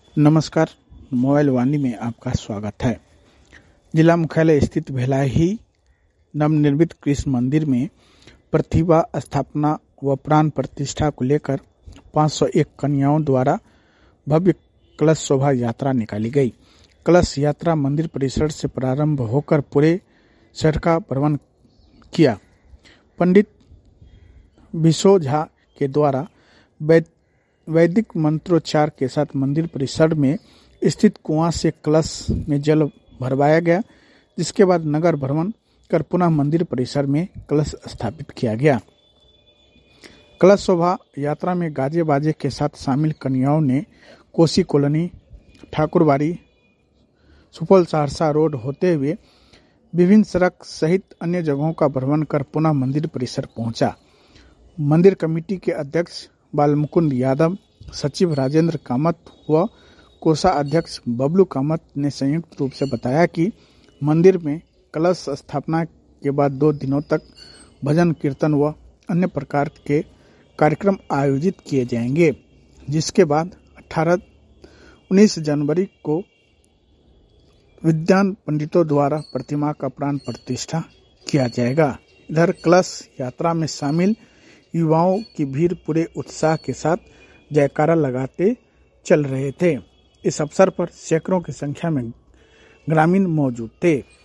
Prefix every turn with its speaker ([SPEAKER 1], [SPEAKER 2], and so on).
[SPEAKER 1] नमस्कार। मोबाइल वाणी में आपका स्वागत है। जिला मुख्यालय स्थित भिलाई नवनिर्मित कृष्ण मंदिर में प्रतिभा स्थापना व प्राण प्रतिष्ठा को लेकर 501 कन्याओं द्वारा भव्य कलश शोभा यात्रा निकाली गई। कलश यात्रा मंदिर परिसर से प्रारंभ होकर पूरे शहर का भ्रमण किया। पंडित विशो झा के द्वारा वैदिक मंत्रोच्चार के साथ मंदिर परिसर में स्थित कुआं से कलश में जल भरवाया गया, जिसके बाद नगर भ्रमण कर पुनः मंदिर परिसर में कलश स्थापित किया गया। कलश शोभा यात्रा में गाजे बाजे के साथ शामिल कन्याओं ने कोसी कॉलोनी, ठाकुरबाड़ी, सुपौल सहरसा रोड होते हुए विभिन्न सड़क सहित अन्य जगहों का भ्रमण कर पुनः मंदिर परिसर पहुंचा। मंदिर कमेटी के अध्यक्ष बालमुकुंद यादव, सचिव राजेंद्र कामत व कोषाध्यक्ष बबलू कामत ने संयुक्त रूप से बताया कि मंदिर में कलश स्थापना के बाद 2 दिनों तक भजन कीर्तन व अन्य प्रकार के कार्यक्रम आयोजित किए जाएंगे, जिसके बाद 18-19 जनवरी को विद्वान पंडितों द्वारा प्रतिमा का प्राण प्रतिष्ठा किया जाएगा। इधर कलश यात्रा में शामिल युवाओं की भीड़ पूरे उत्साह के साथ जयकारा लगाते चल रहे थे। इस अवसर पर सैकड़ों की संख्या में ग्रामीण मौजूद थे।